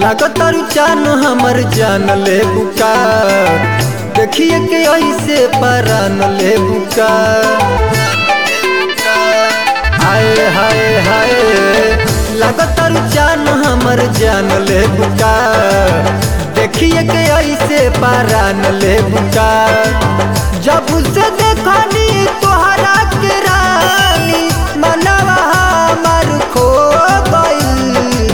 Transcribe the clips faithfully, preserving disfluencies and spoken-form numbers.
लागतारू चान हमर जान ले बुका देखिए के ऐसे परान ले बुका हाय हाय हाय लागतारू चान हमर जान ले बुका देखिए के ऐसे परान ले बुका जब से देखनी तोहरा के रानी मनवा हमर खो गइल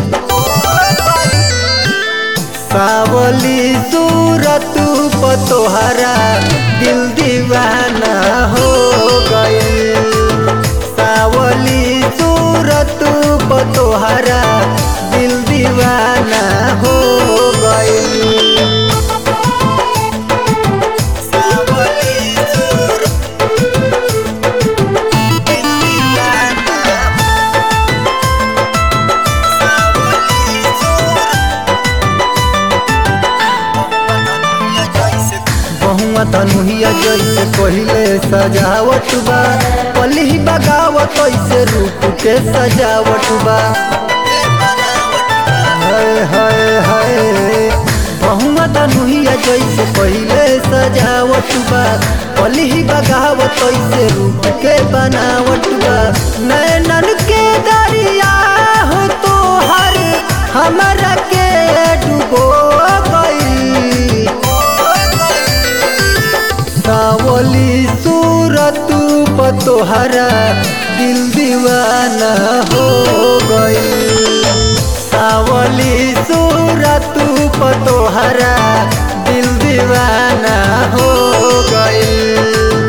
सावली सूरत प तोहरा दिल दीवाना हो गइल सावली सूरत प तोहरा दिल दीवाना हो गइल तनुहिया जैसे पहले सजावट बा पली बगावत ऐसे रूप के सजावट बा हाय हाय हाय बहुआ तनुहिया जैसे पहले सजावट बा पली बगावत ऐसे रूप के बनावट बा नैनन के दरिया हो तो हर हमरा के डुबो गई सावली सूरत प तोहरा दिल दीवाना हो गइल सावली सूरत प तोहरा दिल दीवाना हो गइल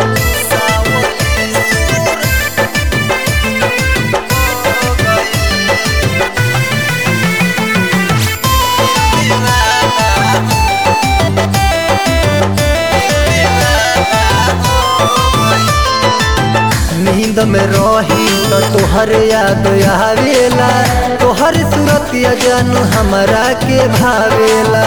नींद में रही तो तोहर याद आवेला तोहर सूरतिया जानू हमरा के भावेला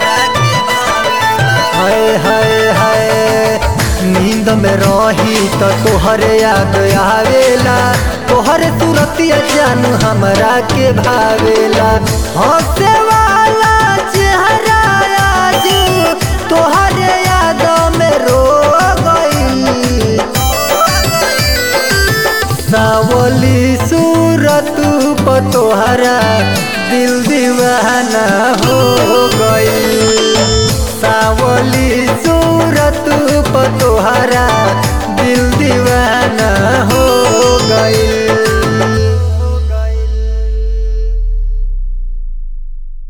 हाय हाय हाय नींद में रही तो तोहर याद आवेला तोहर सूरतिया जानू हमरा के भावेला हंसे वाला चेहरा आज तोहर याद में रो गई सावली सूरत प तोहरा दिल दीवाना हो